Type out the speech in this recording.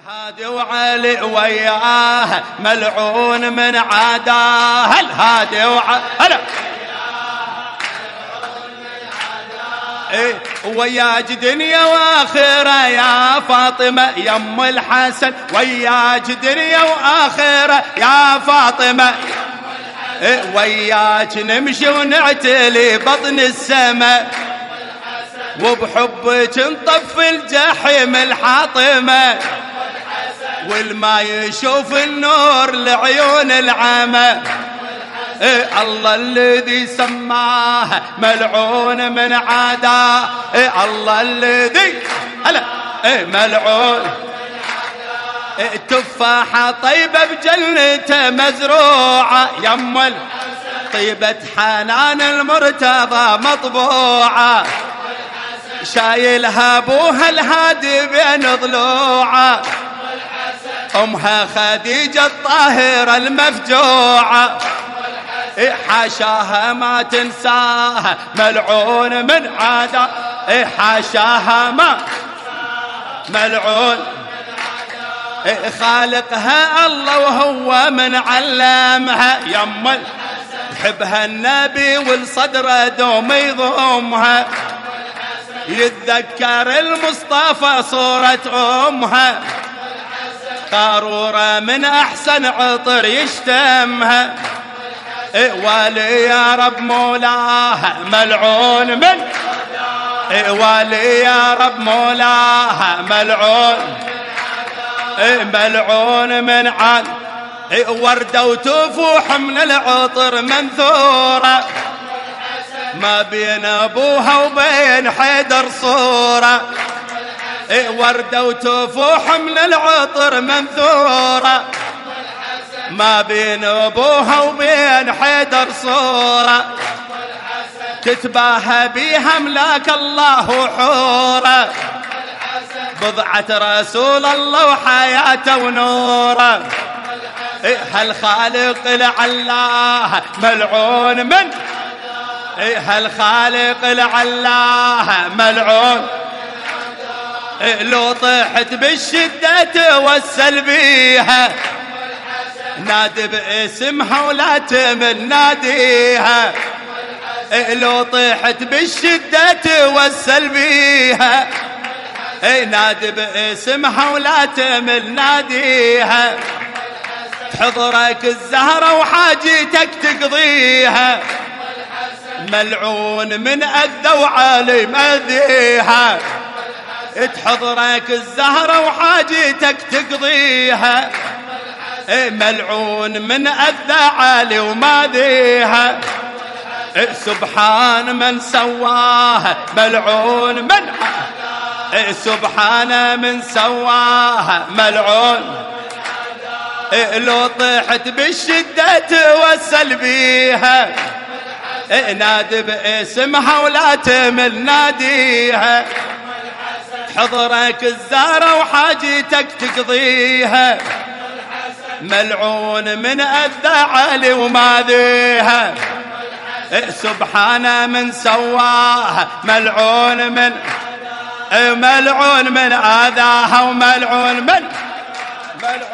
الهادي وعلي وياه ملعون من عداه. الهادي وعلي وياك دنيا واخره يا فاطمه يم الحسن، وياك دنيا واخره يا فاطمه، وياك نمشي ونعتلي بطن السماء، وبحبك نطف الجحيم الحاطمه، والما يشوف النور لعيون العمى. الله الذي سماه ملعون من عداه، الله الذي هلا ملعون. تفاحة طيبة بجنته مزروعة يم طيبة حنان المرتضى مطبوعة، شايلها ابوها الهادي بين ضلوعه، امها خديجة الطاهرة المفجوعة، حاشاها ما تنساها ملعون من عدا، حاشاها ما ملعون. خالقها الله وهو من علمها يم تحبها النبي والصدر دوم يضمها، يتذكر المصطفى صورة امها، قارورة من احسن عطر يشتمها، والي يا رب مولاها ملعون من، والي يا رب مولاها ملعون، ملعون من عاد. وردة وتفوح من العطر منثورة، ما بين ابوها وبين حيدر صورة، وردة وتفوح من العطر منثورة، ما بين ابوها وبين حيدر صورة، تتباهى بيها ملاك الله وحوره، بضعة رسول الله وحياته ونوره. هالخالق لعلاه ملعون من، هالخالق لعلاه ملعون. لو طحت بالشدة توسل بيها، نادي باسمها ولا تمل ناديها، لو طحت بالشدة توسل بيها، نادي باسمها ولا تمل ناديها، تحضرك الزهرة وحاجتك تقضيها، ملعون من أذى وعلي مذيها، تحضرك الزهرة وحاجتك تقضيها، ملعون من أذى علي وماذيها. سبحان من سواها ملعون من، سبحان من سواها ملعون. لو طحت بالشدة توسل بيها، نادي باسمها ولا تمل ناديها، حضرك الزهرة وحاجتك تقضيها، ملعون من أذى علي وماذيها. سبحان من سواها ملعون من، ملعون من آذاها وملعون من، ملعون